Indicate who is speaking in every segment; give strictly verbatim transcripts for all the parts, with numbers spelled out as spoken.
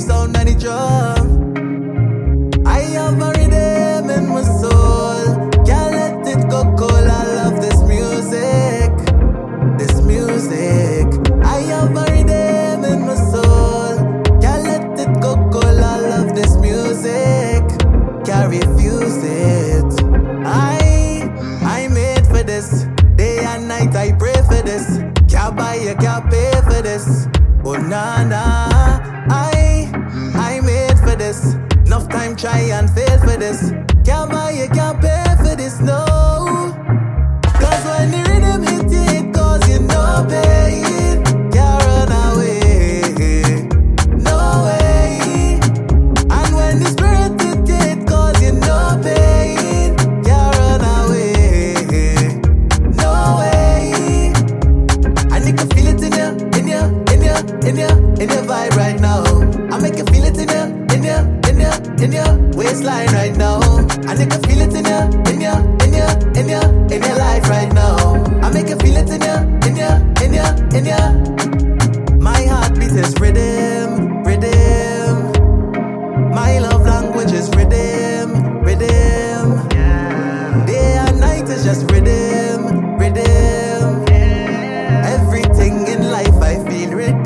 Speaker 1: sound of the drum. I have a rhythm in my soul. Can't let it go cold. I love this music. This music. I have a rhythm in my soul. Can't let it go cold. I love this music. Can't refuse it. I, I made for this. Day and night I pray for this. Can't buy you, can't pay for this. Oh nah nah. I, I made for this. Enough time try and fail for this. Can't buy you, can't pay for this, no. Cause when the rhythm hit you, it cause you no pain. Can't run away, no way. And when the spirit hit you, it cause you no pain. Can't run away, no way. And you can feel it in your, in your, in your, in your, in your vibe right now. I make you feel it in your, in your, in your, in your waistline right now. And you can feel it in your, in your, in your, in your, in your life right now. I make you feel it in your, in your, in your, in your. My heartbeat is rhythm, rhythm. My love language is rhythm, rhythm. Day and night is just rhythm, rhythm. Everything in life I feel rhythm.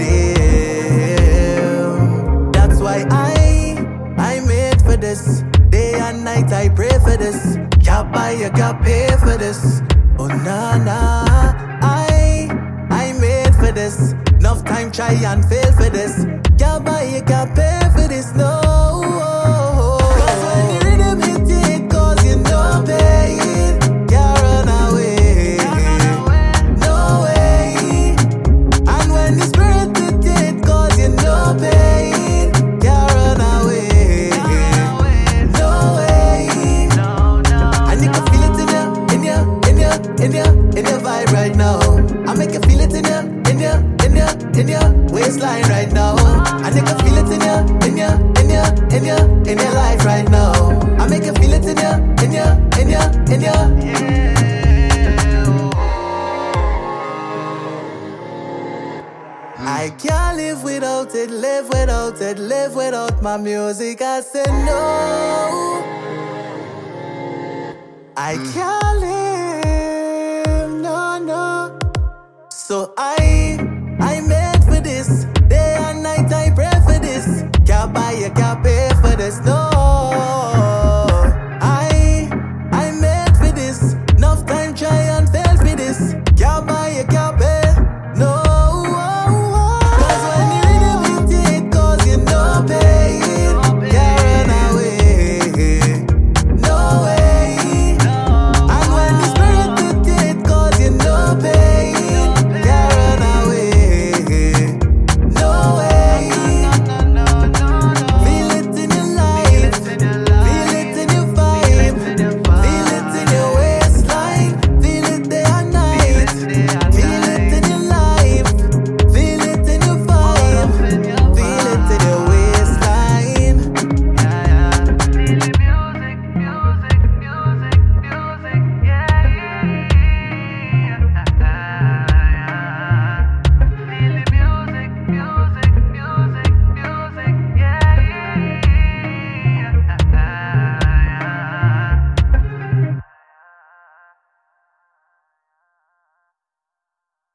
Speaker 1: That's why I, I made for this. Day and night I pray for this. Can't buy you, can't pay for this. Oh nah nah. I, I made for this. Enough time try and fail for this. Can't buy you, can't pay for this, no. Cause when the rhythm hit you, it cause you no pain. Can't run away, no way. And when the spirit hit you, it cause you no pain. Can't run away, no way. And you can feel it in your, in your, in your, in your, in your vibe right now. I make you feel it in your, in your, in your, in your waistline right now. And you can feel it in your, in your, in your, in your, in your life right now. I make you feel it in your, in your, in your, in your. I can't live without it, live without it, live without my music. I said no. I can't live, no, no. So I